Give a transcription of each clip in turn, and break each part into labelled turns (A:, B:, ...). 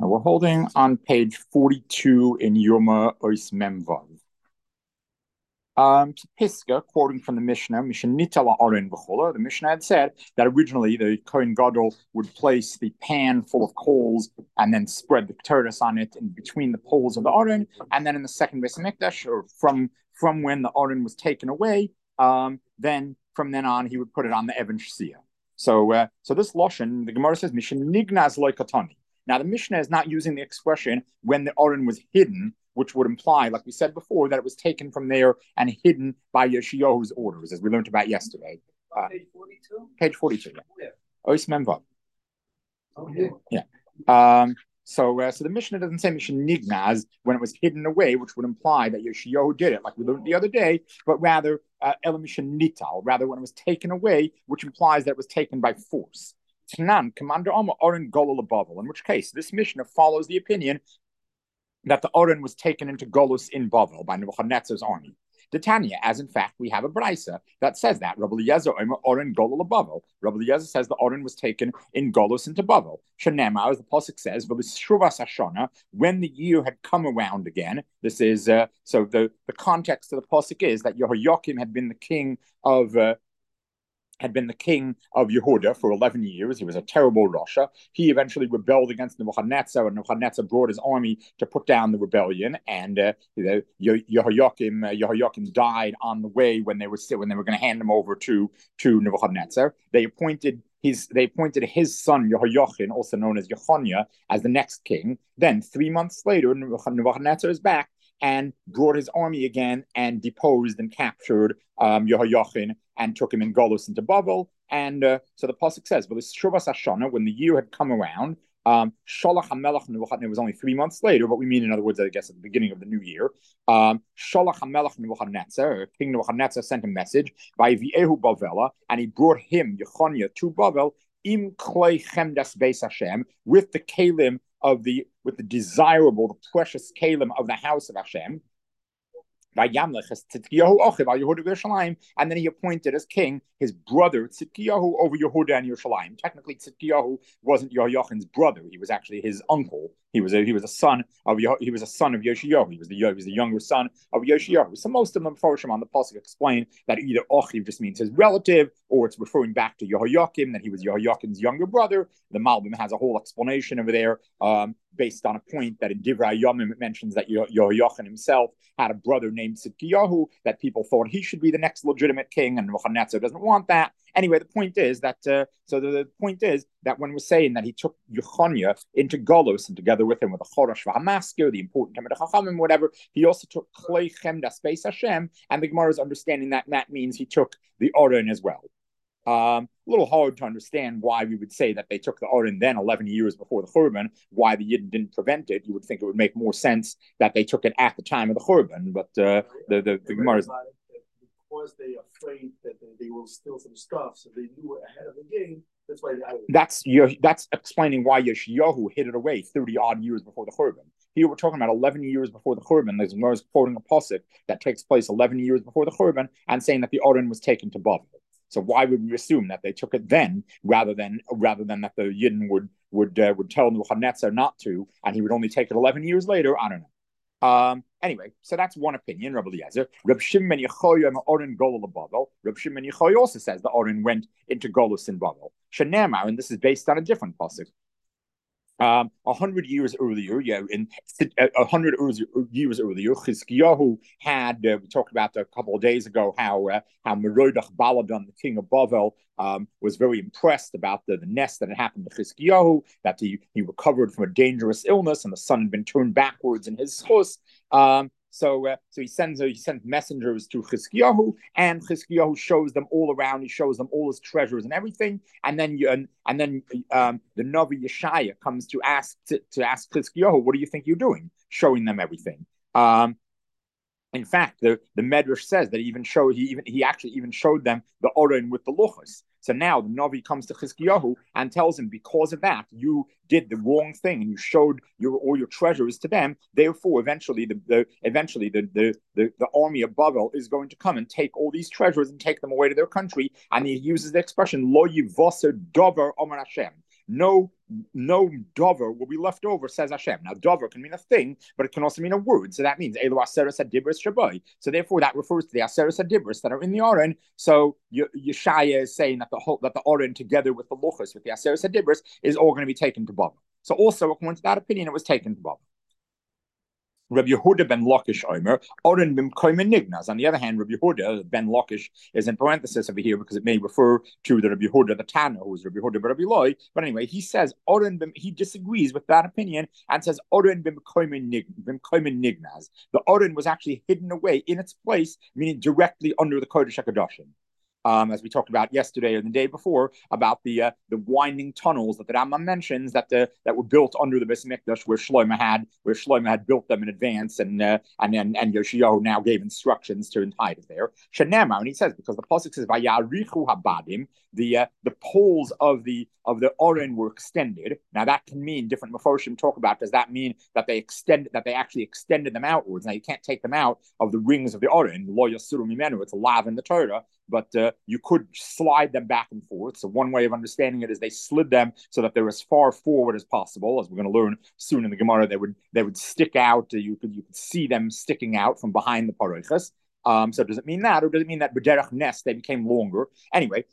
A: Now we're holding on page 42 in Yoma Ois Memvav. Piska, quoting from the Mishnah, Mishnitala Oren V'chola, the Mishnah had said that originally the Kohen Gadol would place the pan full of coals and then spread the keteris on it in between the poles of the Oren, and then in the second Beis Hamikdash, or from when the Oren was taken away, then from then on he would put it on the Even Shsia. So this Lashon, the Gemara says, Mishin Nignaz Loikatani. Now the Mishnah is not using the expression when the Oren was hidden, which would imply, like we said before, that it was taken from there and hidden by Yeshayahu's orders, as we learned about yesterday.
B: Page 42?
A: Page 42,
B: yeah.
A: Ois Memvav.
B: Oh, yeah.
A: Yeah. So the Mishnah doesn't say Mishnah Nignaz when it was hidden away, which would imply that Yeshayahu did it, like we learned the other day, but rather Ela Mishnah Nital, rather when it was taken away, which implies that it was taken by force. Tanan, Commander Alma Oren Golol Bavel, in which case this Mishnah follows the opinion that the Oren was taken into Golus in Bavel by Nebuchadnezzar's army. The Tanya, as in fact we have a brisa that says that Rabbi Eliezer Oren Golol Bavel. Rabbi Eliezer says the Oren was taken in Golus into Bavel. Shenema, as the pasuk says, V'lishuvas Hashana, when the year had come around again. This is so the context of the pasuk is that Yehoiakim had been the king of Yehuda for 11 years. He was a terrible Rasha. He eventually rebelled against Nebuchadnezzar, and Nebuchadnezzar brought his army to put down the rebellion. And Yehoiakim died on the way when they were going to hand him over to Nebuchadnezzar. They appointed his son Yehoiachin, also known as Yechoniah, as the next king. Then 3 months later, Nebuchadnezzar is back and brought his army again and deposed and captured Yehoiachin and took him in Golus into Bavel. And so the pasuk says, "But Shuvas Hashana, when the year had come around, Sholach HaMelech Nebuchadnezzar, it was only 3 months later, but we mean, in other words, I guess at the beginning of the new year. Sholach HaMelech Nebuchadnezzar, King Nebuchadnezzar, sent a message by Viehu Bavela, and he brought him Yechoniah to Bavel im klei chemdas beis Hashem, with the kalim with the desirable, the precious kalim of the house of Hashem. And then he appointed as king his brother Tzidkiyahu over Yehuda and Yerushalayim. Technically, Tzidkiyahu wasn't Yehoiachin's brother; he was actually his uncle. He was a son of Yoshiyahu. He was the younger son of Yoshiyahu. So most of the Mefarshim on the pasuk explain that either Ochiv just means his relative, or it's referring back to Yehoiakim, that he was Yehoiachin's younger brother. The Malbim has a whole explanation over there, based on a point that in Divrei Yomim it mentions that Yehoiachin himself had a brother named Tzidkiyahu, that people thought he should be the next legitimate king, and Nebuchadnezzar doesn't want that. Anyway, the point is that when we're saying that he took Yechoniah into Golus, and together with him with the Chorosh v'Hamasker, the important Talmidei Chachamim, whatever, he also took Klei Chemdas Beis Hashem, and the Gemara is understanding that means he took the Oren as well. A little hard to understand why we would say that they took the Oren then 11 years before the Churban, why the Yidden didn't prevent it. You would think it would make more sense that they took it at the time of the Churban, but the Gemara is...
B: Because they're afraid that they will steal some stuff, so they knew ahead of the game. That's why
A: that's explaining why Yeshayahu hid it away 30 odd years before the Churban. Here we're talking about 11 years before the Churban. There's Gemara quoting a pasuk that takes place 11 years before the Churban and saying that the Oren was taken to Bavel. So why would we assume that they took it then, rather than that the Yidden would tell Nebuchadnezzar not to, and he would only take it 11 years later? I don't know. Anyway, so that's one opinion, Rabbi Eliezer. Reb Shimon Yechoya and Oren Golol Bavel. Reb Shimon Yechoya also says the Oren went into Golus in Bavel. Shenemar, and this is based on a different pasuk. 100 years earlier, 100 years earlier, Chizkiyahu had, we talked about a couple of days ago how Merodach Baladan, the king of Bavel, was very impressed about the nest that had happened to Chizkiyahu, that he recovered from a dangerous illness and the sun had been turned backwards in his schus. So he sends messengers to Chizkiyahu, and Chizkiyahu shows them all around. He shows them all his treasures and everything. And then the Navi Yeshaya comes to ask Chizkiyahu, "What do you think you're doing?" Showing them everything. In fact, the Medrash says that he actually even showed them the Oren with the Luchos. So now the Navi comes to Chizkiyahu and tells him, because of that, you did the wrong thing and you showed all your treasures to them. Therefore, eventually the army of Bavel is going to come and take all these treasures and take them away to their country. And he uses the expression, Lo yivaser dover Omer Hashem. no dover will be left over, says Hashem. Now, dover can mean a thing, but it can also mean a word. So that means Elu Aseres Adibris Shabai. So therefore, that refers to the Aseres Adibris that are in the Aron. So Yeshaya is saying that the Aron, together with the Luchas, with the Aseres Adibris, is all going to be taken to Bavel. So also, according to that opinion, it was taken to Bavel. Rabbi Yehuda ben Lakish Omer, Oren bim koimen nignas. On the other hand, Rabbi Yehuda ben Lakish is in parenthesis over here because it may refer to the Rabbi Yehuda, the Tana, who is Rabbi Yehuda ben Rabbi Loi. But anyway, he says Oren bim, he disagrees with that opinion and says Oren bim koimen nignas. The Oren was actually hidden away in its place, meaning directly under the Kodesh HaKadoshim. As we talked about yesterday or the day before, about the winding tunnels that the Rambam mentions that were built under the Beis Mikdash, where Shlomo had built them in advance, and Yoshiyahu now gave instructions to hide it there. Shenema, and he says because the pasuk says Vayarichu habadim, the poles of the Oren were extended. Now that can mean different Mefoshim talk about. Does that mean that they actually extended them outwards? Now you can't take them out of the rings of the Oren. Lo yasuru mimenu. It's a lav in the Torah, but you could slide them back and forth. So one way of understanding it is they slid them so that they're as far forward as possible. As we're going to learn soon in the Gemara, they would stick out. You could see them sticking out from behind the parochas. So does it mean that, or does it mean that b'derech nes they became longer? Anyway,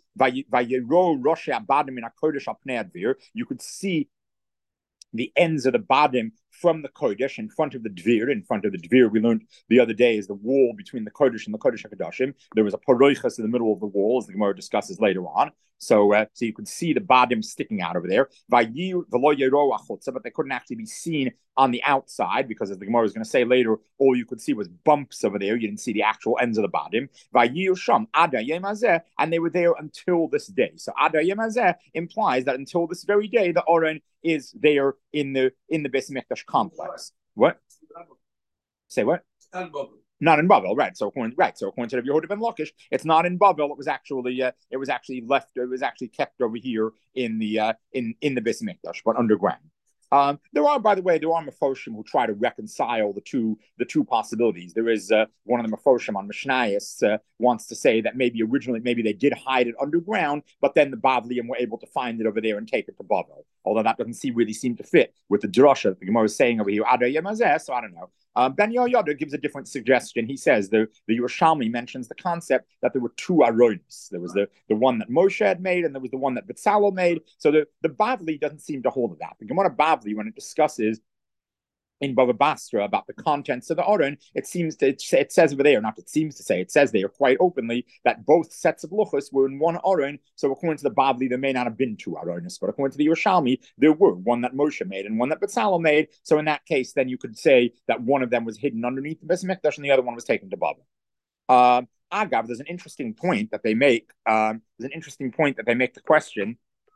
A: you could see the ends of the badim from the Kodesh in front of the Dvir. In front of the Dvir, we learned the other day, is the wall between the Kodesh and the Kodesh HaKadoshim. There was a paroichas in the middle of the wall, as the Gemara discusses later on. So you could see the badim sticking out over there. But they couldn't actually be seen on the outside because, as the Gemara is going to say later, all you could see was bumps over there. You didn't see the actual ends of the badim. And they were there until this day. So Ada Yemazeh implies that until this very day, the Oren is there in the Beis Mikdash complex. What? Say what? Not in Bavel, right? So according to Rabbi Yehuda ben Lakish, it's not in Bavel. It was actually kept over here in the Beis Mikdash, but underground. There are Mefoshim who try to reconcile the two possibilities. There is one of the Mefoshim on Mishnayos wants to say that maybe they did hide it underground, but then the Bavliim were able to find it over there and take it to Bavel. Although that doesn't really seem to fit with the drasha that the Gemara is saying over here. So I don't know. Ben Yehoyada gives a different suggestion. He says the Yerushalmi mentions the concept that there were two aronis. There was the one that Moshe had made, and there was the one that Betzalel made. So the Bavli doesn't seem to hold of that. The Gemara Bavli, when it discusses in Bava Basra about the contents of the Aron, it says over there, not it seems to say, it says there quite openly that both sets of luchos were in one Aron. So according to the Bavli, there may not have been two Aronis, but according to the Yerushalmi, there were one that Moshe made and one that Betzalel made. So in that case, then you could say that one of them was hidden underneath the Beis Mikdash and the other one was taken to Bavel. Agav, there's an interesting point that they make. The question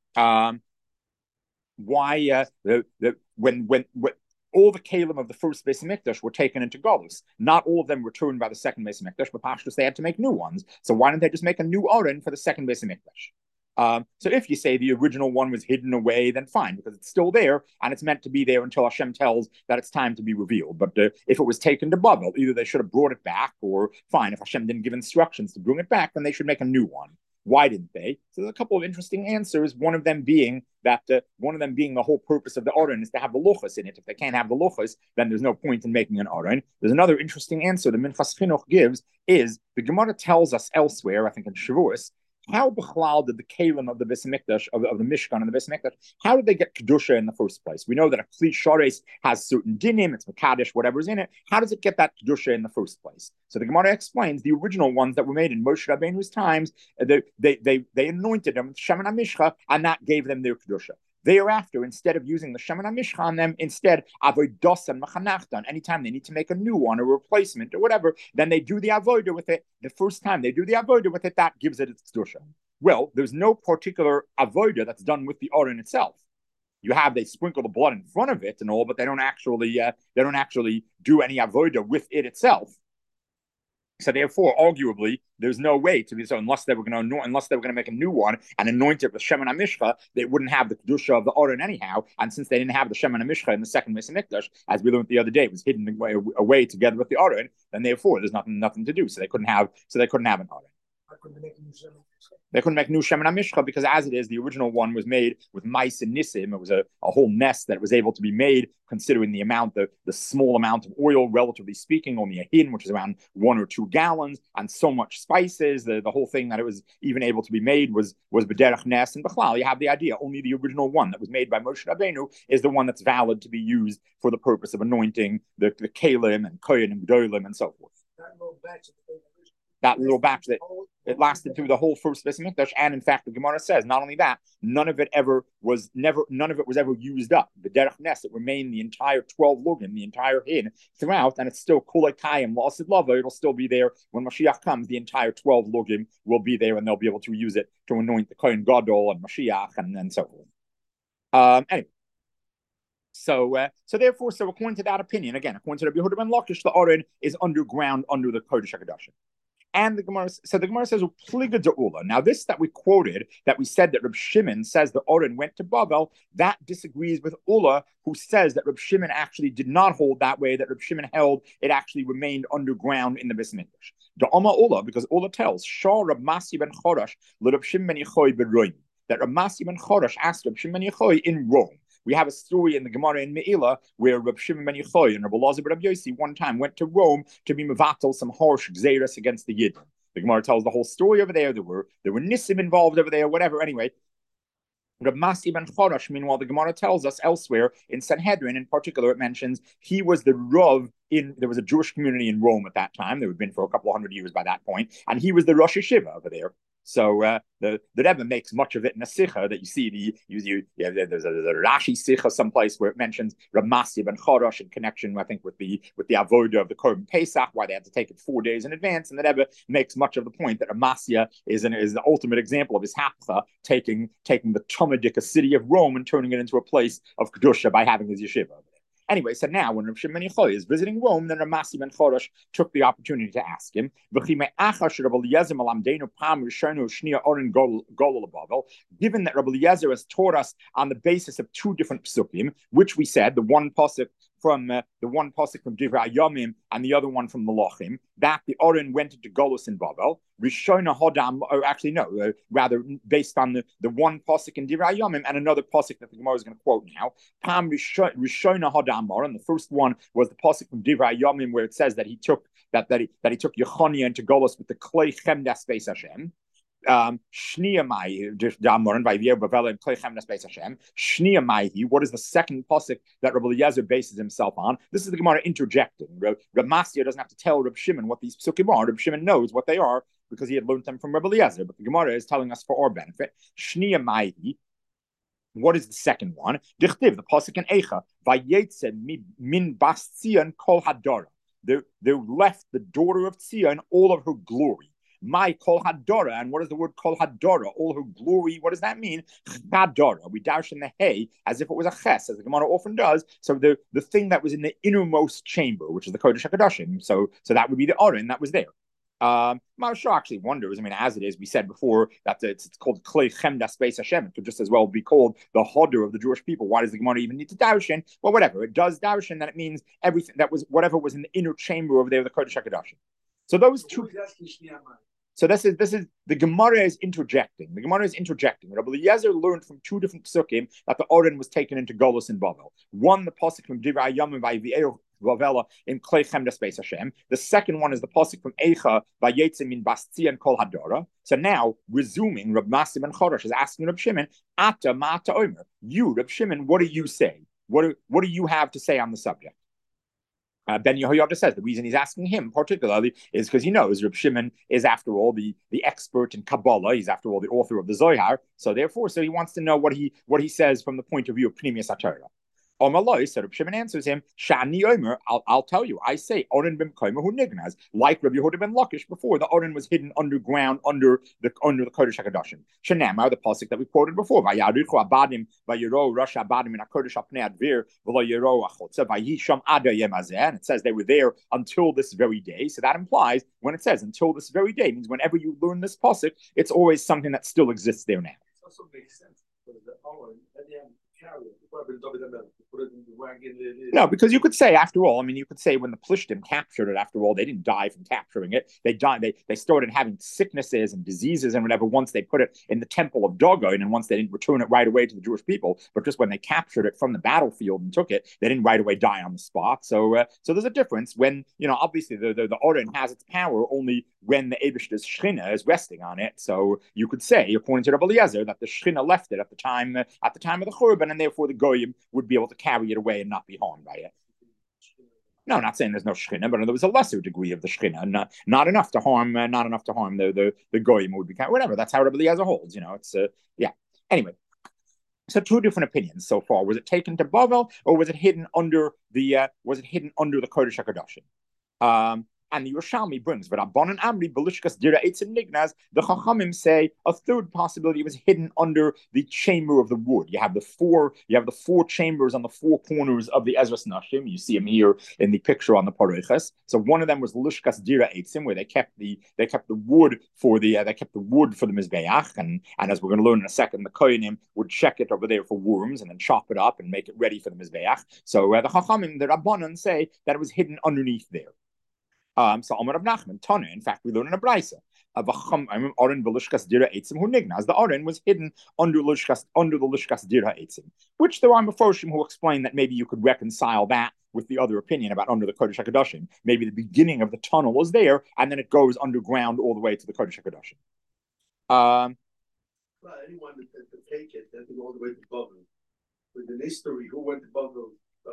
A: why when all the kalim of the first Beis Mikdash were taken into Golus. Not all of them returned by the second Beis Mikdash, but Pashtus, they had to make new ones. So why didn't they just make a new Aron for the second Beis Mikdash? So if you say the original one was hidden away, then fine, because it's still there, and it's meant to be there until Hashem tells that it's time to be revealed. But if it was taken to Bavel, either they should have brought it back, or fine, if Hashem didn't give instructions to bring it back, then they should make a new one. Why didn't they? So there's a couple of interesting answers. One of them being the whole purpose of the Aron is to have the luchos in it. If they can't have the luchos, then there's no point in making an Aron. There's another interesting answer the Minchas Chinuch gives is the Gemara tells us elsewhere, I think in Shavuos, how b'chlal did the kalim of the Beis Mikdash, of the Mishkan and the Beis Mikdash, how did they get kedusha in the first place? We know that a kli shores has certain dinim, it's mekadesh, whatever's in it. How does it get that kedusha in the first place? So the Gemara explains the original ones that were made in Moshe Rabbeinu's times, they anointed them with Shemen HaMishcha, and that gave them their kedusha. Thereafter, instead of using the Shemen HaMishcha on them, instead, avodos and machanachtan. Anytime they need to make a new one, a replacement, or whatever, then they do the avodah with it. The first time they do the avodah with it, that gives it its kedusha. Well, there's no particular avodah that's done with the Aron itself. They sprinkle the blood in front of it and all, but they don't actually do any avodah with it itself. So therefore, arguably, there's no way to be so unless they were going to make a new one and anoint it with Shemen HaMishcha, they wouldn't have the kedusha of the Aron anyhow. And since they didn't have the Shemen HaMishcha in the second Beis Mikdash, as we learned the other day, it was hidden away together with the Aron, then therefore there's nothing to do. So they couldn't have an Aron.
B: How could they make a new Shemen?
A: They couldn't make new Shemen HaMishcha because, as it is, the original one was made with mice and nisim. It was a whole mess that was able to be made, considering the amount, the small amount of oil, relatively speaking, only a hin, which is around 1 or 2 gallons, and so much spices. The whole thing that it was even able to be made was b'derech nes and b'chlal. You have the idea. Only the original one that was made by Moshe Rabbeinu is the one that's valid to be used for the purpose of anointing the kalim and kohen and gedolim and so forth. That little batch that it lasted through the whole first Beis Hamikdash, and in fact, the Gemara says not only that, none of it was ever used up. The derech nes, it remained the entire 12 lugim, the entire hin throughout, and it's still kulei kayim la'asid lava. It'll still be there when Mashiach comes. The entire 12 lugim will be there, and they'll be able to use it to anoint the kohen gadol and Mashiach and so forth. Anyway. So therefore, according to that opinion, again, according to Rabbi Yehuda ben Lakish, the Aron is underground under the Kodesh HaKadoshim. And the Gemara says, Pliga de'ula. Now, this that we quoted, that we said that Reb Shimon says the Aron went to Babel, that disagrees with Ula, who says that Reb Shimon actually did not hold that way, that Reb Shimon held it actually remained underground in the Beis Hamikdash. Da'ama Ula, because Ula tells, Shah Reb Masi ben Chorash, Reb Shimon ben Yechoy beroim, that Reb Masi ben Chorash asked Reb Shimon ben Yechoy in Rome. We have a story in the Gemara in Me'ila where Reb Shimon ben Yechoy and Reb Elazar ben Rabbi Yossi one time went to Rome to be mevatel some harsh gzeiros against the Yidden. The Gemara tells the whole story over there. There were nisim involved over there, whatever. Anyway, Reb Masi ben Chorash, meanwhile, the Gemara tells us elsewhere in Sanhedrin, in particular, it mentions he was the Rav there was a Jewish community in Rome at that time. There had been for a couple of hundred years by that point, and he was the Rosh Hashiva over there. So the Rebbe makes much of it in a Sikha that you see. There's a Rashi Sikha someplace where it mentions Reb Masi ben Chorash in connection, I think, with the avodah of the Korban Pesach, why they had to take it 4 days in advance. And the Rebbe makes much of the point that Amasia is the ultimate example of his hapcha, taking the Tumadika city of Rome and turning it into a place of kedusha by having his yeshiva. Anyway, so now when Reb Shimon ben Yechoy is visiting Rome, then Reb Masi ben Chorash took the opportunity to ask him, given that Rabbi Eliezer has taught us on the basis of 2 different psukim, which we said, the one pasuk from Divrei Yomim and the other one from Malachim, that the Aron went into Golus in Babel. Rishona Hodam, or actually no, rather based on the one pasuk in Divrei Yomim and another pasuk that the Gemara is going to quote now. Pam Rishona Hodam, and the first one was the pasuk from Divrei Yomim where it says that he took Yechonia into Golus with the Klei Chemdas Beis Hashem. What is the second pasuk that Rabbi Eliezer bases himself on? This is the Gemara interjecting. Reb Masya doesn't have to tell Reb Shimon what these psukim are. Reb Shimon knows what they are because he had learned them from Rabbi Eliezer. But the Gemara is telling us for our benefit. Shnia Maihi. What is the second one? Dichtiv, the pasuk in Eicha. Vayetze min bas Tzion kol hadara. They left the daughter of Tzion all of her glory. My kol hadora, and what is the word kol hadora? All her glory. What does that mean? Chadora. We dash in the hay as if it was a ches, as the Gemara often does. So the thing that was in the innermost chamber, which is the Kodesh HaKadoshim. So that would be the Aron that was there. Maharsha actually wonders. I mean, as it is, we said before that it's called Klei Chemdas Beis Hashem. It could just as well be called the Hodder of the Jewish people. Why does the Gemara even need to darshan? Well, whatever it does darshan, then it means everything that was whatever was in the inner chamber over there, the Kodesh HaKadoshim. So those two. So this is the Gemara is interjecting. The Gemara is interjecting. Rabbi Eliezer learned from 2 different psukim that the Aron was taken into Golus in Babel. One, the pasuk from Divrei Yomim Vayive'er Vavela in Klei Chemdas Beis Hashem. The second one is the pasuk from Eicha Vayetze min bas Tzion kol hadora. So now, resuming, Reb Masi ben Chorash is asking Reb Shimon, Ata ma'ata omer. You, Reb Shimon, what do you say? What do you have to say on the subject? Ben Yehoyada says the reason he's asking him particularly is because he knows Reb Shimon is, after all, the expert in Kabbalah. He's, after all, the author of the Zohar. So he wants to know what he says from the point of view of Pnimius HaTorah. Omaloi, so Reb Shimon answers him, Shani Omer, I'll tell you, I say, Aron ben Koima hu nignaz, like Rabbi Yehuda ben Lakish before, the Aron was hidden underground under the Kodesh HaKadoshim. Shenamar, the pasuk that we quoted before, Vayarichu abadim, Vayiro Rosh abadim in HaKodesh apnei advir, V'lo yiro achotza, Vayisham ada yemazeh, and it says they were there until this very day. So that implies, when it says until this very day, means whenever you learn this pasuk, it's always something that still exists there now.
B: It also makes sense, because the Aron, at the end, carry it, put it in wagging it.
A: No, because you could say, after all, I mean, you could say when the Plishtim captured it, after all, they didn't die from capturing it. They died. They started having sicknesses and diseases and whatever once they put it in the temple of Dagon, and once they didn't return it right away to the Jewish people, but just when they captured it from the battlefield and took it, they didn't right away die on the spot. So there's a difference when, obviously the Oren has its power only when the Eibishter's Shechina is resting on it. So you could say, according to Rabbi Eliezer, that the Shechina left it at the time of the Churban, and therefore the Goyim would be able to carry it away and not be harmed by it. No, not saying there's no Shechina, but there was a lesser degree of the Shechina, not enough to harm, the Goyim would be whatever. That's how Rabbi Eliezer holds. It's yeah. Anyway. So two different opinions so far. Was it taken to Bavel, or was it hidden under the Kodesh HaKadoshim? And the Yerushalmi brings, but Rabbanan Amri Belishkas Dira Eitzim Nignaz, the Chachamim say a third possibility was hidden under the chamber of the wood. You have the four chambers on the four corners of the Ezras Nashim. You see them here in the picture on the Pareches. So one of them was Lishkas Dira Eitzim, where they kept the wood for the Mizbeach, and as we're going to learn in a second, the Kohanim would check it over there for worms and then chop it up and make it ready for the Mizbeach. So the Chachamim, the Rabbanan, say that it was hidden underneath there. So Amar Rav Nachman, Tana, in fact, we learn in a brisa. The Oren was hidden under the Lishkas Dira Eitzim, which there are Meforshim who explain that maybe you could reconcile that with the other opinion about under the Kodesh HaKadoshim. Maybe the beginning of the tunnel is there, and then it goes underground all the way to the Kodesh HaKadoshim.
B: Well, anyone that take it, they go all the way to Bavel. With the history, who went to Bavel?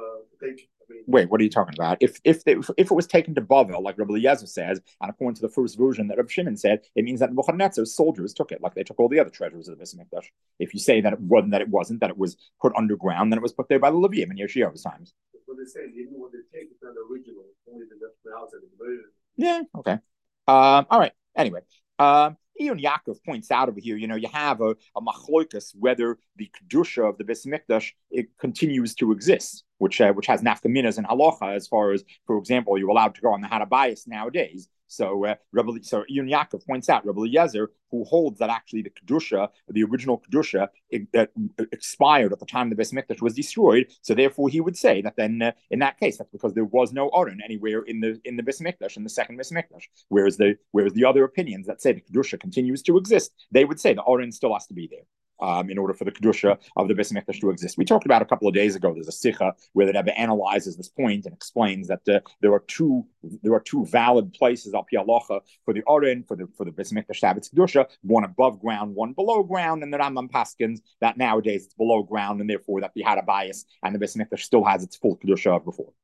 A: Wait, what are you talking about? If it was taken to Bavel, like Rabbi Eliezer says, and according to the first version that Rabbi Shimon said, it means that Nebuchadnezzar's soldiers took it, like they took all the other treasures of the Beis Hamikdash. If you say that it was put underground, then it was put there by the Levium in Yeshayahu's times.
B: What they say, even when they take it, it's not the original, only the outside of the
A: Yeah, okay. All right. Anyway, Ion Yaakov points out over here, you have a machloikas whether the kedusha of the Beis Hamikdash it continues to exist, which has nafkaminas and halacha as far as, for example, you're allowed to go on the Hadabayis nowadays. So Ion Yaakov points out Rabbi Eliezer, who holds that actually the kedusha, the original kedusha, that expired at the time the Beis Hamikdash was destroyed. So therefore, he would say that then in that case, that's because there was no Oren anywhere in the Beis Hamikdash, in the second Beis Hamikdash. Whereas the other opinions that say the kedusha continues to exist, they would say the Oren still has to be there. In order for the kedusha of the Beis Hamikdash to exist. We talked about a couple of days ago. There's a sikha where the Rebbe analyzes this point and explains that there are two valid places al pi halacha for the Oren for the Beis Hamikdash to have its kedusha, one above ground, one below ground, and the Rambam paskins that nowadays it's below ground, and therefore that we had a bias, and the Beis Hamikdash still has its full kedusha of before.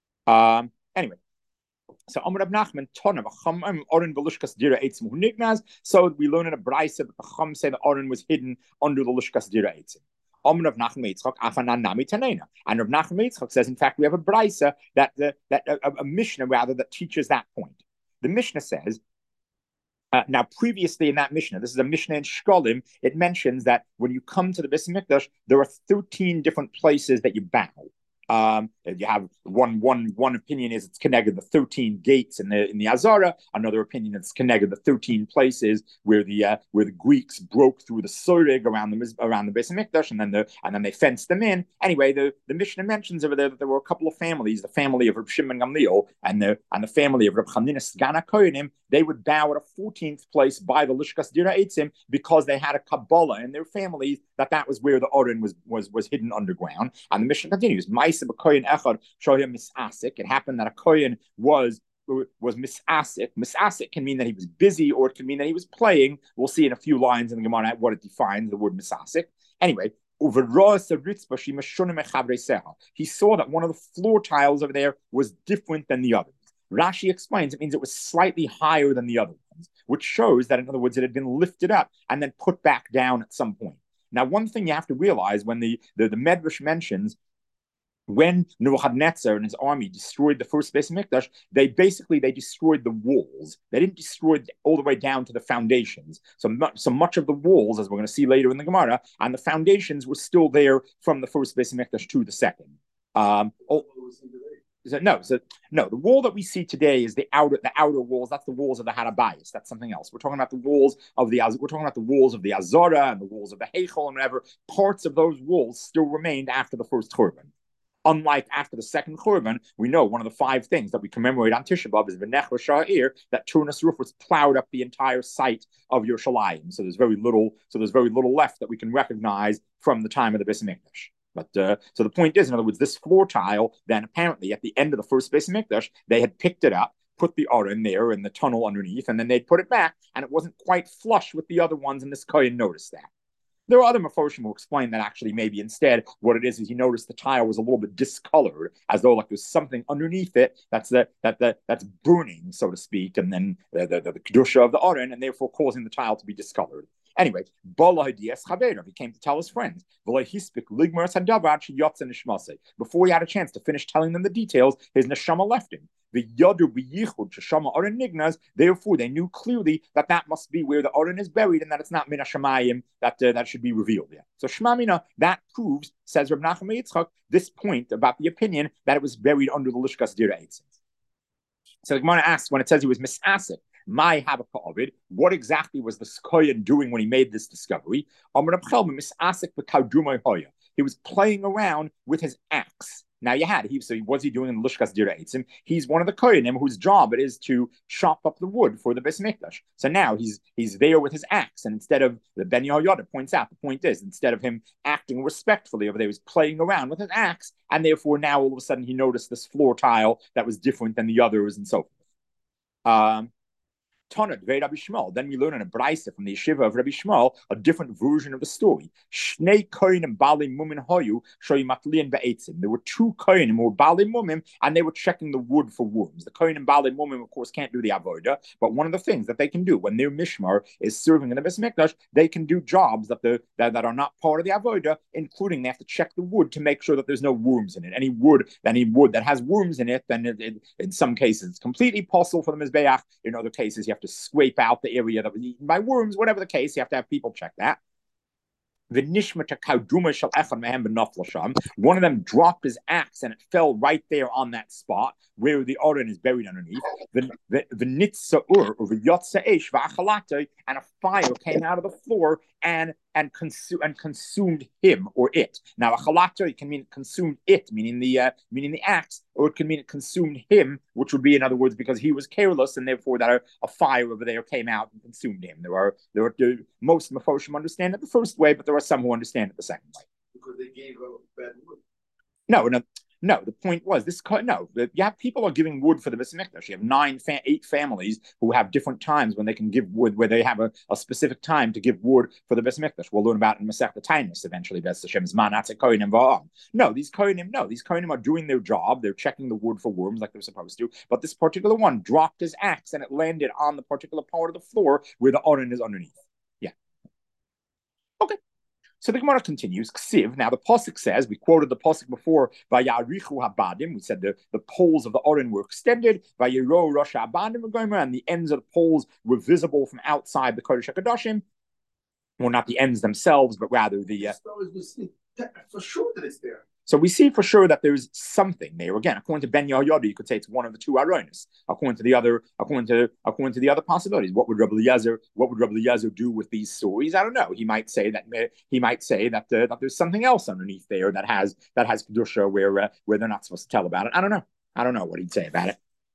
A: Anyway. So Amar Rav Nachman Tana Oren Belishkas Dira Eitzim Nignaz. So we learn in a brayse that the Chacham say the Oren was hidden under the Lishkas Dira Eitzim. Amar Rav Nachman Yitzchak Afanan Nami Tanena. And Rav Nachman Yitzchak says, in fact, we have a brayse that a Mishnah rather that teaches that point. The Mishnah says. Now, previously in that Mishnah, this is a Mishnah in Shkolim, it mentions that when you come to the Beis Hamikdash, there are 13 different places that you bow. You have one opinion is it's connected the 13 gates in the Azara. Another opinion it's connected the 13 places where the Greeks broke through the Sorig around the Beis Hamikdash, and then they fenced them in. Anyway, the Mishnah mentions over there that there were a couple of families, the family of Reb Shimon Gamliel and the family of Reb Chanina Sgana Kohanim. They would bow at a 14th place by the Lishkas Dira Eitzim because they had a Kabbalah in their families that was where the Oren was hidden underground. And the Mishnah continues, it happened that a Kohen was misasik. Misasik can mean that he was busy, or it can mean that he was playing. We'll see in a few lines in the Gemara what it defines, the word misasik. Anyway, he saw that one of the floor tiles over there was different than the others. Rashi explains it means it was slightly higher than the other ones, which shows that, in other words, it had been lifted up and then put back down at some point. Now, one thing you have to realize when the Medrash mentions when Nebuchadnezzar and his army destroyed the first Beis Hamikdash, they destroyed the walls. They didn't destroy it all the way down to the foundations. So much of the walls, as we're going to see later in the Gemara, and the foundations were still there from the first Beis Hamikdash to the second. The wall that we see today is the outer walls. That's the walls of the Hadabayis. That's something else. We're talking about the walls of the Azara and the walls of the Heichel and whatever. Parts of those walls still remained after the first Churban. Unlike after the second Churban, we know one of the 5 things that we commemorate on Tisha B'Av is V'nechra Sha'ir, that Turnus roof was plowed up the entire site of Yerushalayim. So there's very little left that we can recognize from the time of the Beis Hamikdash. But so the point is, in other words, this floor tile, then apparently at the end of the first Beis Hamikdash, they had picked it up, put the Aron there in the tunnel underneath, and then they'd put it back, and it wasn't quite flush with the other ones, and this Kohen noticed that. There are other Meforshim who explain that actually maybe instead what it is he noticed the tile was a little bit discolored, as though like there's something underneath it that's burning, so to speak, and then the kedusha of the Aron, and therefore causing the tile to be discolored. Anyway, he came to tell his friends. Before he had a chance to finish telling them the details, his neshama left him. Therefore, they knew clearly that must be where the Aron is buried, and that it's not Min HaShamayim that should be revealed yet. So Shmamina, that proves, says Reb Nachum Yitzchak, this point about the opinion that it was buried under the Lishkas Dira Eitzim. So the Gemara asks, when it says he was misasik, my Habakah Ovid, what exactly was the Kohen doing when he made this discovery? He was playing around with his axe. Now what's he doing in Lishkas Dira Eitzim? He's one of the Kohanim whose job it is to chop up the wood for the Beis Hamikdash. So now he's there with his axe, and instead of, the Ben Yehoyada points out, the point is, instead of him acting respectfully over there, he was playing around with his axe, and therefore now all of a sudden he noticed this floor tile that was different than the others and so forth. Tana Dvei Rabbi Shmuel. Then we learn in a brayso from the yeshiva of Rabbi Shmuel a different version of the story. Shnei kohenim balei mumim hoyu shoy matlian be'etzim. There were 2 kohenim who were balei mumim, and they were checking the wood for worms. The kohenim balei mumim, of course, can't do the avoda, but one of the things that they can do when their mishmar is serving in the Beis Hamikdash, they can do jobs that are not part of the avoda, including they have to check the wood to make sure that there's no worms in it. Any wood that has worms in it, then in some cases it's completely possible for the mizbeach. In other cases, you have to scrape out the area that was eaten by worms. Whatever the case, you have to have people check that. One of them dropped his axe and it fell right there on that spot where the Aron is buried underneath. And a fire came out of the floor and consumed him or it. Now, a chalato can mean consumed it, meaning the axe, or it can mean it consumed him, which would be, in other words, because he was careless, and therefore that a fire over there came out and consumed him. There are most Meforshim understand it the first way, but there are some who understand it the second way.
B: Because they gave bad wood.
A: No. The point was people are giving wood for the Beis Hamikdash. You have 8 families who have different times when they can give wood, where they have a specific time to give wood for the Beis Hamikdash. We'll learn about in Masechta Taanis eventually. Beis Hashem's manat kohenim va'am. These kohenim are doing their job. They're checking the wood for worms like they're supposed to. But this particular one dropped his axe and it landed on the particular part of the floor where the Aron is underneath. Yeah. Okay. So the Gemara continues. Ksiv. Now the pasuk says, we quoted the pasuk before. Vayarichu habadim. We said the poles of the Aron were extended. Vayiro rosh habadim and the ends of the poles were visible from outside the Kodesh HaKadoshim. Well, not the ends themselves, but rather the.
B: For sure that it's there.
A: So we see for sure that there's something there. Again, according to Ben Yehoyada, you could say it's one of the 2 Aronis. According to the other possibilities, what would Rabbi Eliezer do with these stories? I don't know. He might say that there's something else underneath there that has kedusha where they're not supposed to tell about it. I don't know what he'd say about it.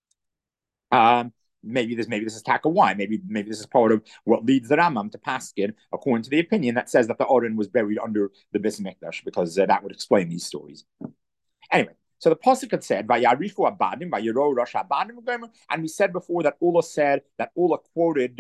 A: Maybe this is taka why. Maybe this is part of what leads the Rambam to paskin according to the opinion that says that the Aron was buried under the Beis Hamikdash, because that would explain these stories. Anyway, so the pasuk had said vayarichu abadim vayiro rosh abadim, and we said before that Ula quoted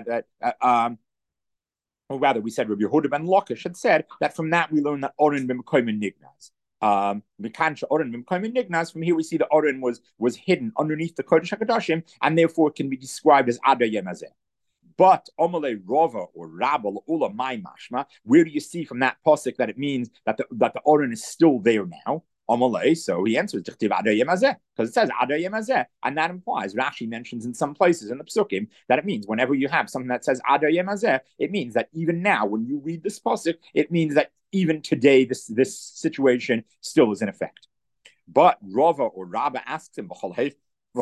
A: or rather we said Rabbi Yehuda ben Lakish had said that from that we learn that Aron b'mekoyim nignaz. From here we see the Aron was hidden underneath the Kodesh HaKadoshim, and therefore it can be described as Ada Yemazeh. But Omale Rava or Rabba Ula Mai Mashma, where do you see from that pasuk that it means that the Aron is still there now? Amalei, so he answers because it says Ada Yemazeh, and that implies Rashi mentions in some places in the Psukim that it means whenever you have something that says Ada Yemazeh, it means that even now when you read this pasuk, it means that even today this situation still is in effect. But Rava or Rabba asks him, you're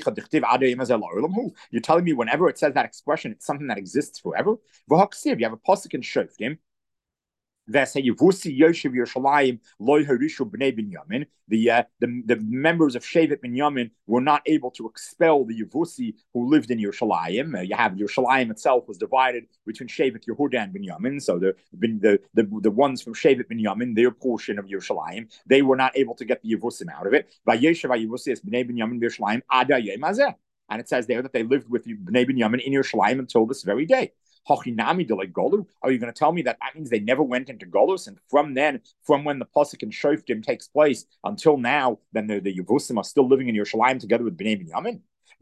A: telling me whenever it says that expression, it's something that exists forever? You have a pasuk in Shoftim Yevusi Yoshev Yerushalayim Loy Harishu Bnei Binyamin. The members of Shevet Binyamin were not able to expel the Yevusi who lived in Yerushalayim. You have Yerushalayim itself was divided between Shevet Yehuda and Binyamin. So the ones from Shevet Binyamin, their portion of Yerushalayim, they were not able to get the Yevusim out of it. Vayeshev Yevusi es Bnei Binyamin Yerushalayim Ada Yom Hazeh. And it says there that they lived with Bnei Binyamin in Yerushalayim until this very day. Are you going to tell me that means they never went into Golus? And from when the Pasuk in Shoftim takes place until now, then the Yevusim are still living in Yerushalayim together with Bnei Binyamin?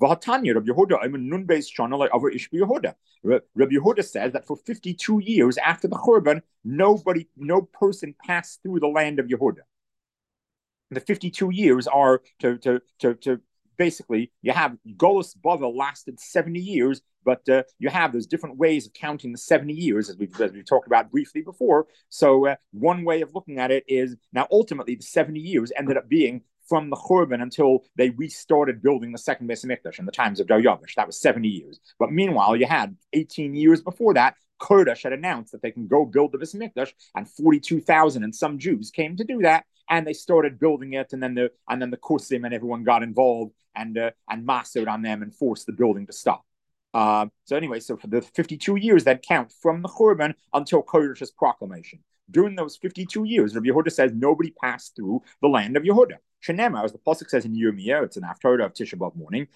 A: Rabbi Yehuda says that for 52 years after the Churban, no person passed through the land of Yehuda. The 52 years are to basically, you have Golus Bavel lasted 70 years, but there's different ways of counting the 70 years, as we've talked about briefly before. So one way of looking at it is, now ultimately the 70 years ended up being from the Churban until they restarted building the second Beis Hamikdash in the times of Daryavish. That was 70 years. But meanwhile, you had 18 years before that, Kodesh had announced that they can go build the Beis Hamikdash, and 42,000 and some Jews came to do that, and they started building it, and then the Kusim and everyone got involved and mastered on them and forced the building to stop. So for the 52 years that count from the Churban until Kodesh's proclamation. During those 52 years, Rabbi Yehuda says nobody passed through the land of Yehuda. Shenema, as the pasuk says in Yirmiyah, it's an Haftarah of Tisha B'Av morning,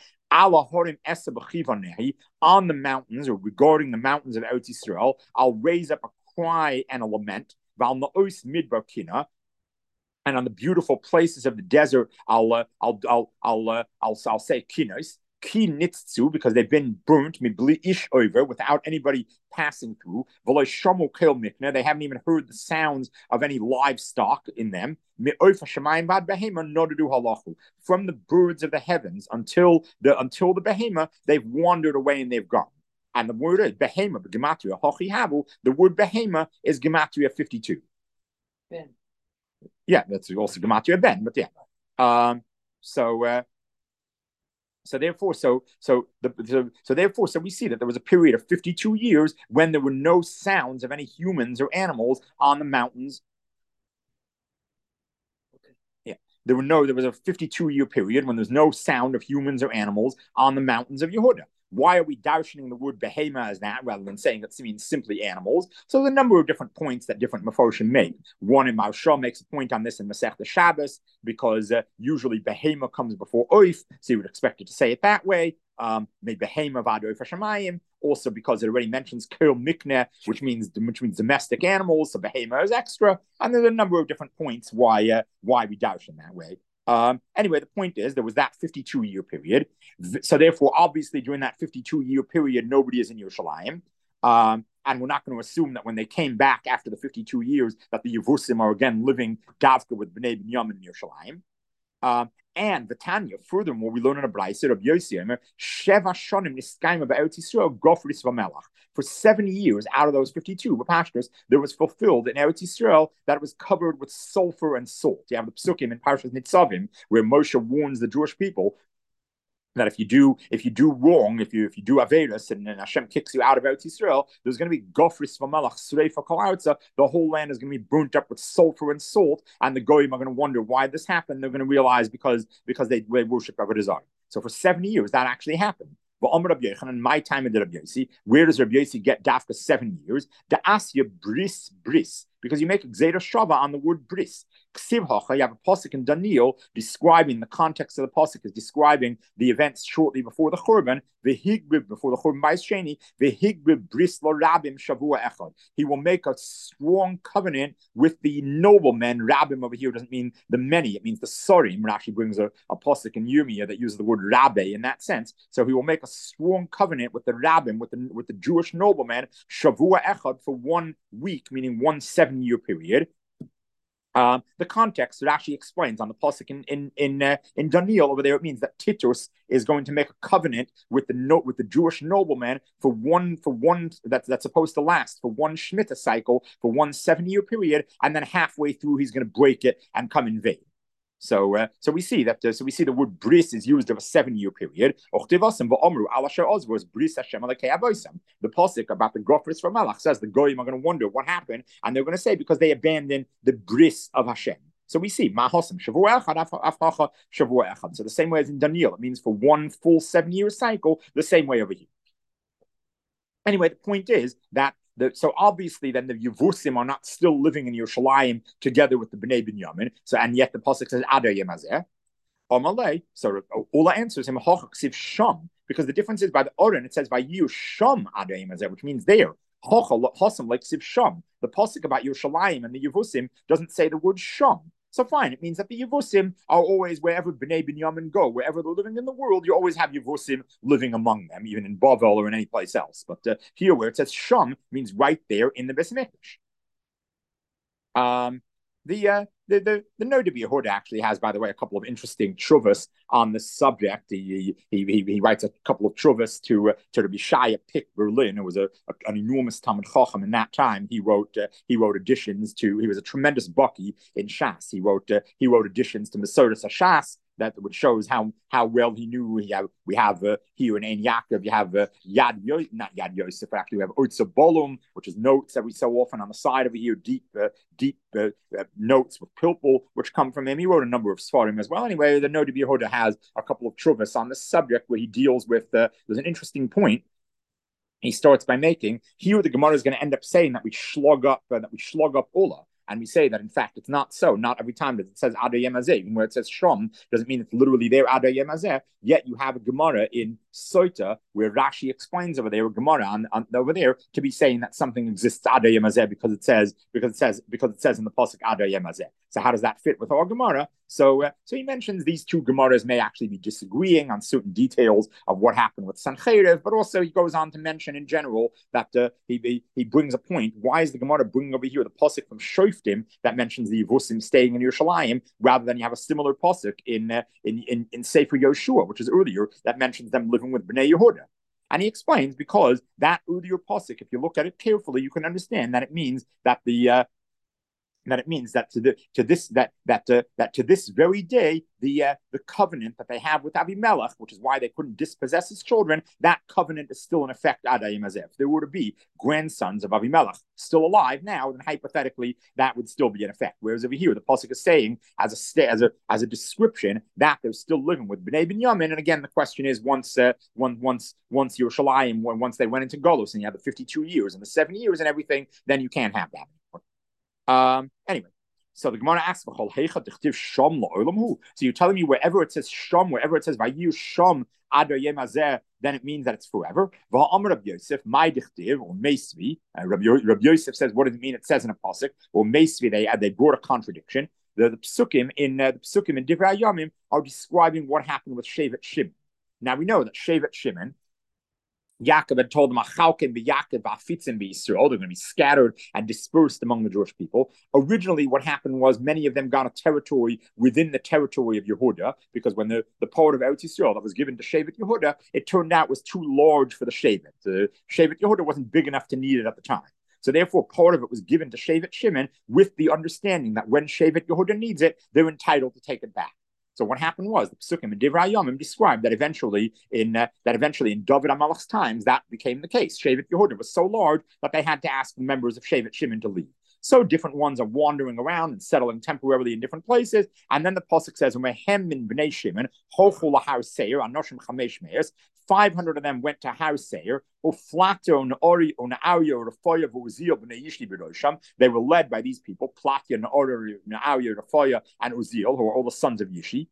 A: on the mountains, or regarding the mountains of Eretz Yisrael, I'll raise up a cry and a lament. And on the beautiful places of the desert, I'll say kinos. Ki nitztu, because they've been burnt, mibli ish over, without anybody passing through. V'lo shomu kel mikna, they haven't even heard the sounds of any livestock in them. Me'of hashamayim vad behema nodudu halachu. From the birds of the heavens until the behema, they've wandered away and they've gone. And the word is behema, gematria hochi havu. The word behema is gematria 52. Ben. Yeah, that's also gematria ben, but yeah. So therefore, we see that there was a period of 52 years when there were no sounds of any humans or animals on the mountains. Okay. Yeah, there was a 52-year period when there's no sound of humans or animals on the mountains of Yehuda. Why are we darshaning the word behema as that rather than saying that it means simply animals? So the number of different points that different Mefarshim make. One in Maharsha makes a point on this in Masechta Shabbos, because usually behema comes before oif, so you would expect it to say it that way. Maybe behema vad oif hashamayim, also because it already mentions kol mikneh, which means domestic animals, so behema is extra. And there's a number of different points why we darshan that way. Anyway, the point is there was that 52-year period. So therefore, obviously, during that 52-year period, nobody is in Yerushalayim. And we're not going to assume that when they came back after the 52 years that the Yevusim are again living Davka with Bnei Binyamin in Yerushalayim. And the Tanya, furthermore, we learn in a Brayser of Yossi, Sheva Shonim Niskayim of Eretz Yisrael Gofris V'Melach. For 70 years out of those 52 B'Pashtus, there was fulfilled in Eretz Yisrael that it was covered with sulfur and salt. You have the Psukim in Parshas Nitzavim, where Moshe warns the Jewish people that if you do wrong, if you do Averis and Hashem kicks you out of Eretz Yisrael, there's going to be Gofris V'Melach Sreifa Kol Ha'aretz. The whole land is going to be burnt up with sulfur and salt, and the Goyim are going to wonder why this happened. They're going to realize because they worship Avodah Zarah. So for 70 years, that actually happened. But in my time in Rabbi Yossi, where does Rabbi Yossi get dafka 7 years? The asya bris, because you make a gzera shava on the word bris. You have a pasuk in Daniel describing the context of the pasuk is describing the events shortly before the Churban. Before the Churban Bayis Sheni, bris rabim shavua echad. He will make a strong covenant with the noblemen. Rabim over here doesn't mean the many; it means the sorim. Rashi brings a pasuk in Yirmiyah that uses the word rabbe in that sense. So he will make a strong covenant with the rabim, with the Jewish noblemen, shavua echad, for 1 week, meaning 1 7-year period. The context it actually explains on the pasuk in Daniel over there. It means that Titus is going to make a covenant with the Jewish nobleman for one that's supposed to last for 1 Shemitah cycle for 1 7-year period, and then halfway through he's going to break it and come invade. So we see that. So we see the word bris is used of a 7-year period. The pasuk about the Gofris from Malach says the goyim are going to wonder what happened, and they're going to say because they abandoned the bris of Hashem. So we see Mahosam Shavua Echad Afchacha Shavua Echad. So the same way as in Daniel, it means for one full 7-year cycle. The same way over here. Anyway, the point is that so obviously then the Yevusim are not still living in Yerushalayim together with the Bnei Binyamin. So and yet the pasuk says Adar Yemazeh. Amalei. So Ula answers him Hochaksiv Sham, because the difference is by the Oren it says by you Sham Adar Yemazeh, which means there. Hosam like Siv Sham. The pasuk about Yerushalayim and the Yevusim doesn't say the word Sham. So fine, it means that the Yevusim are always wherever Bnei Binyamin go, wherever they're living in the world, you always have Yevusim living among them, even in Bavel or in any place else. But here, where it says Sham, means right there in the Beis Hamikdash. The Noda B'Yehuda actually has, by the way, a couple of interesting tshuvas on the subject. He writes a couple of tshuvas to Rabbi Shaya Pick Berlin, who was an enormous Talmid Chacham in that time. He wrote additions to. He was a tremendous baki in Shas. He wrote additions to Mesodas HaShas, which shows how well he knew. We have here in Ein Yaakov, you have not Yad Yosef, actually we have Otza Bolum, which is notes every so often on the side over here, deep notes with pilpul, which come from him. He wrote a number of svarim as well. Anyway, the Noda B'Yehuda has a couple of tshuvas on this subject where he deals with. There's an interesting point. He starts by making here the Gemara is going to end up saying that we slug up Ola. And we say that, in fact, it's not so. Not every time that it says Adar Yemazeh, even where it says Shom, doesn't mean it's literally there, Adar Yemazeh. Yet you have a Gemara in Sota where Rashi explains over there, a Gemara over there, to be saying that something exists Adar Yemazeh because it says in the pasuk Adar Yemazeh. So how does that fit with our Gemara? So he mentions these two Gemaras may actually be disagreeing on certain details of what happened with Sancheiriv, but also he goes on to mention in general that he brings a point. Why is the Gemara bringing over here the pasuk from Shoftim that mentions the Yevusim staying in Yerushalayim rather than you have a similar pasuk in Sefer Yoshua, which is earlier, that mentions them living with Bnei Yehuda? And he explains because that earlier pasuk, if you look at it carefully, you can understand that it means that to this very day, the covenant that they have with Avimelech, which is why they couldn't dispossess his children, that covenant is still in effect ad Hayim. If there were to be grandsons of Avimelech still alive now, then hypothetically that would still be in effect. Whereas over here, the pasuk is saying as a description that they're still living with Bnei Binyamin. And again, the question is once Yerushalayim, once they went into Golus and you have the 52 years and the 7 years and everything, then you can't have that anymore. Anyway, so the Gemara asks, so you're telling me wherever it says Shom, wherever it says Vayu Shom Adar Yemazeh, then it means that it's forever. Rabbi Yosef, my dichtiv or Meisvi. Rabbi Yosef says, what does it mean? It says in a pasuk or Meisvi. They brought a contradiction. The psukim in Divrei Yamim are describing what happened with Shevet Shimon. Now we know that Shevet Shimon, Yaakov had told them, they're going to be scattered and dispersed among the Jewish people. Originally, what happened was many of them got a territory within the territory of Yehuda, because when the part of Eretz Yisrael that was given to Shevet Yehuda, it turned out was too large for the Shevet. Shevet Yehuda wasn't big enough to need it at the time. So therefore, part of it was given to Shevet Shimon with the understanding that when Shevet Yehuda needs it, they're entitled to take it back. So what happened was the Psukim in Divrei Yomim described that eventually in David HaMelech's times that became the case. Shevet Yehuda was so large that they had to ask the members of Shevet Shimon to leave. So different ones are wandering around and settling temporarily in different places. And then the pasuk says, "Umehem min bnei Shimon hochu lahar seir anoshim chamesh meis." 500 of them went to Har Seir. They were led by these people, Platya, Naori, Naarya, Rafaya, and Uziel, who are all the sons of Yishi.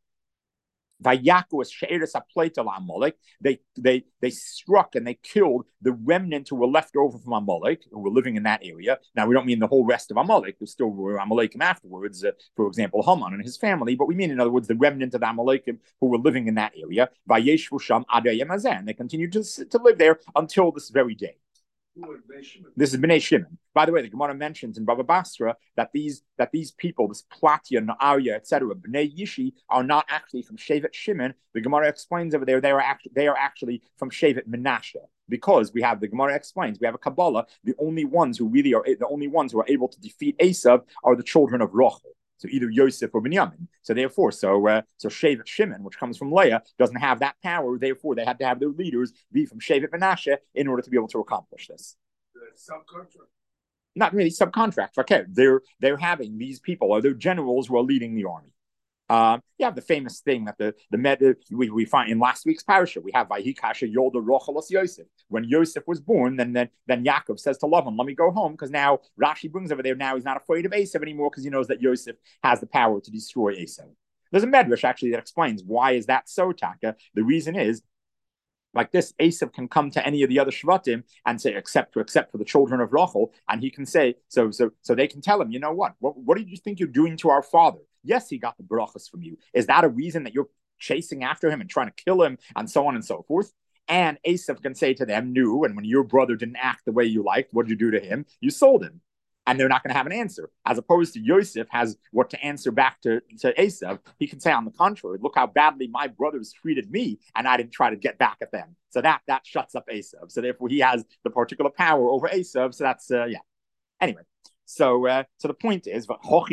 A: They struck and they killed the remnant who were left over from Amalek, who were living in that area. Now, we don't mean the whole rest of Amalek, who still were Amalekim afterwards, for example, Haman and his family, but we mean, in other words, the remnant of Amalekim who were living in that area. And they continued to live there until this very day. This is Bnei Shimon. By the way, the Gemara mentions in Baba Basra that these people, this Platya, Naarya, etc., Bnei Yishi, are not actually from Shevet Shimon. The Gemara explains over there they are actually from Shevet Menashe, because we have, the Gemara explains, we have a Kabbalah. The only ones who are able to defeat Esav are the children of Rachel. So either Yosef or Binyamin. So therefore, so Shevet Shimon, which comes from Leah, doesn't have that power. Therefore, they had to have their leaders be from Shevet Menashe in order to be able to accomplish this.
B: Subcontract.
A: Not really subcontract. Okay, they're having these people, or they're generals who are leading the army. You have the famous thing that we find in last week's parasha. We have Vayikasha Yolda Rochalos Yosef. When Yosef was born, then Yaakov says to Lavan, "Let me go home," because now Rashi brings over there. Now he's not afraid of Esav anymore because he knows that Yosef has the power to destroy Esav. There's a medrash actually that explains why is that so, Taka. The reason is, like this, Esav can come to any of the other Shvatim and say, except for the children of Rachel, and he can say, so they can tell him, you know what did you think you're doing to our father? Yes, he got the brachas from you. Is that a reason that you're chasing after him and trying to kill him and so on and so forth? And Esav can say to them, no, and when your brother didn't act the way you liked, what did you do to him? You sold him. And they're not going to have an answer. As opposed to Yosef has what to answer back to Esav. He can say, on the contrary, look how badly my brothers treated me, and I didn't try to get back at them. So that shuts up Esav. So therefore, he has the particular power over Esav. So that's, Anyway. So the point is,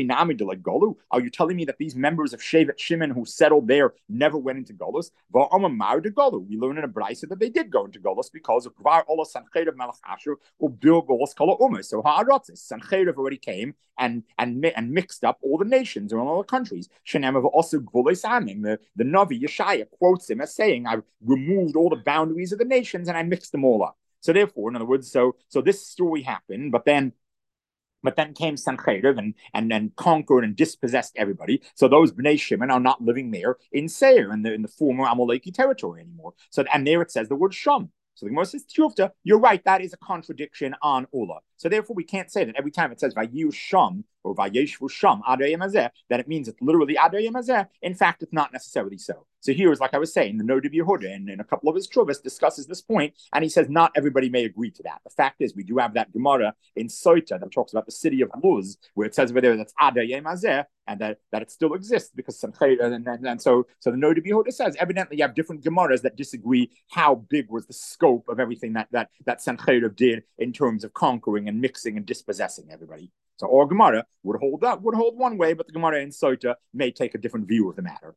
A: are you telling me that these members of Shevet Shimon who settled there never went into Golus? We learn in a brisa that they did go into Golus because of Kvar Ola Sancheirav Melech Asher or Bil Golus Kala Umas. So Ha'aratzis, Sancheirav already came and mixed up all the nations or all the countries. Shenem also Gulis Amim. The Navi Yeshaya quotes him as saying, "I removed all the boundaries of the nations and I mixed them all up." So therefore, in other words, so this story happened, but then came Sancheiriv and conquered and dispossessed everybody. So those Bnei Shimon are not living there in Seir, in the former Amaleki territory anymore. So, and there it says the word Sham. So the Gemara says, Tiyuvta, you're right, that is a contradiction on Ula. So therefore, we can't say that every time it says Vayu Sham or Vayeshvu Sham Adayim Hazeh, that it means it's literally Adayim Hazeh. In fact, it's not necessarily so. So here is, like I was saying, the Nod of Yehuda in a couple of his Truvas discusses this point, and he says not everybody may agree to that. The fact is, we do have that Gemara in Soita that talks about the city of Luz, where it says over there that's Adayim Hazeh, and that it still exists because so the Nod of Yehuda says evidently you have different Gemaras that disagree how big was the scope of everything that Sancheiriv did in terms of conquering and mixing and dispossessing everybody. So our Gemara would hold one way, but the Gemara in Sota may take a different view of the matter.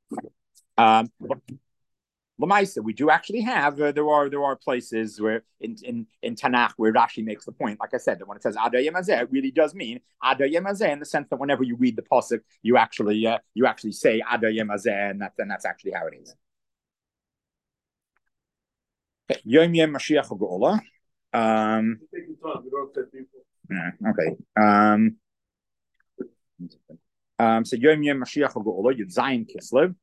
A: Lamaisa, we do actually have there are places where in Tanakh where Rashi makes the point, like I said, that when it says Adayim Hazeh, it really does mean Adayim Hazeh in the sense that whenever you read the pasuk, you actually say Adayim Hazeh, and that's actually how it is. Yom Yom Mashiach Geula. Okay. So Yom Yom Mashiach Geula, Yud Zayin Kislev.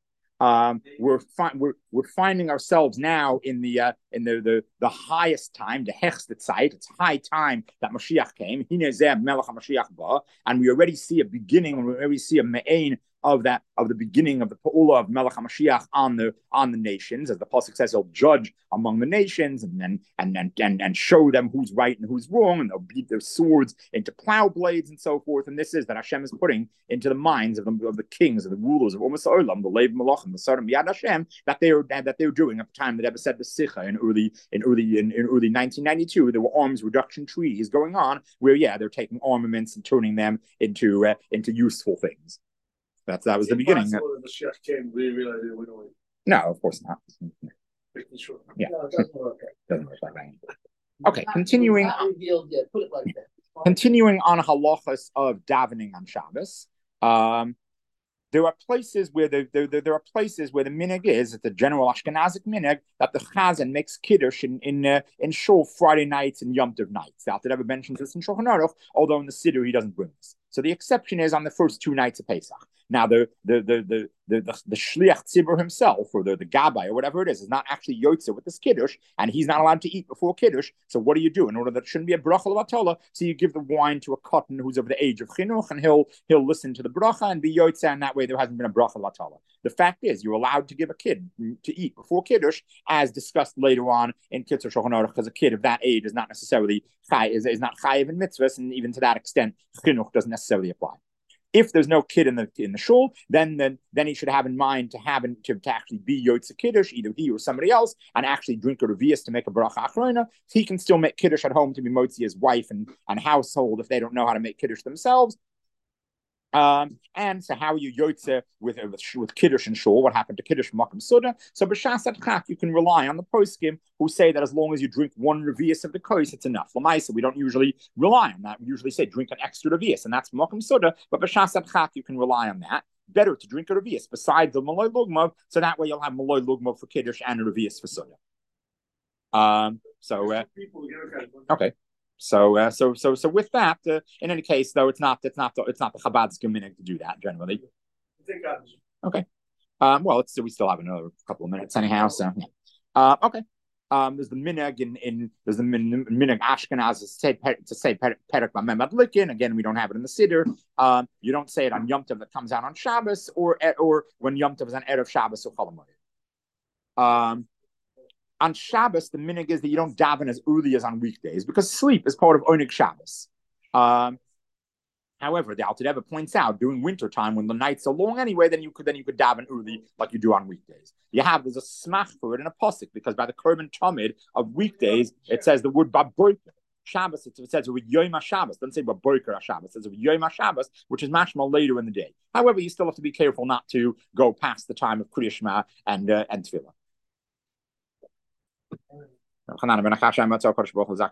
A: We're finding ourselves now in the highest time, the hechstet Zeit. It's high time that Mashiach came. And we already see a beginning. We already see a me'ain of the beginning of the Pa'ula of Melech HaMashiach on the nations, as the pasuk says, he'll judge among the nations and show them who's right and who's wrong, and they'll beat their swords into plow blades and so forth. And this is that Hashem is putting into the minds of the kings, of the rulers of Umas Olam, the Lev Malachim, the Sodom Yad Hashem, that they're doing at the time that Rebbe said the Sikha in early 1992. There were arms reduction treaties going on where they're taking armaments and turning them into useful things. That was the beginning. No, of course not. Yeah. Doesn't work like that. Okay, continuing on halachas of davening on Shabbos. There are places where the minhag is, it's a general Ashkenazic minhag, that the Chazan makes kiddush in shul Friday nights and Yom Tov nights. The Alter Rebbe mentions this in Shulchan Aruch, although in the Siddur he doesn't bring this. So the exception is on the first 2 nights of Pesach. Now the shliach tzibur himself, or the gabbai, or whatever it is not actually yotze with this kiddush, and he's not allowed to eat before kiddush. So what do you do in order that it shouldn't be a bracha l'vatola? So you give the wine to a cotton who's of the age of chinuch, and he'll listen to the bracha and be yotze, and that way there hasn't been a bracha l'vatola. The fact is, you're allowed to give a kid to eat before kiddush, as discussed later on in Kitzur Shulchan Aruch, because a kid of that age is not necessarily is not chayiv in mitzvahs, and even to that extent, chinuch doesn't necessarily apply. If there's no kid in the shul, then he should have in mind to actually be yotze kiddush, either he or somebody else, and actually drink a revius to make a bracha achrona. He can still make kiddush at home to be motzi his wife and household if they don't know how to make kiddush themselves. And so how are you yotze with Kiddush and Shul? What happened to Kiddush Makom Suda? So b'shas adchak, you can rely on the poskim who say that as long as you drink one revius of the kos, it's enough. Lamaisa, we don't usually rely on that. We usually say drink an extra revius, and that's Makom Suda. But b'shas adchak, you can rely on that. Better to drink a revius besides the maloi lugmov, so that way you'll have maloi lugmov for Kiddush and a revius for Suda. Okay. So with that, in any case, though, it's not the Chabad's minhag to do that generally. Okay. Well, we still have another couple of minutes anyhow. So yeah. Okay. There's the minhag there's the minhag Ashkenaz to say Perek B'Memad Likin. Again, we don't have it in the Siddur. You don't say it on Yom Tov that comes out on Shabbos or when Yom Tov is on Erev Shabbos or Chol Hamoed. On Shabbos, the minhag is that you don't daven as early as on weekdays because sleep is part of Oneg Shabbos. However, the Alter Rebbe points out during wintertime when the nights are long anyway, then you could daven early like you do on weekdays. There's a smach for it in a pasuk because by the Korban Tamid of weekdays it says the word baboiker. Shabbos it says with Yom HaShabbos. Doesn't say baboiker HaShabbos. It says with Yom HaShabbos, which is mashma later in the day. However, you still have to be careful not to go past the time of Kriya Shema and Tefillah.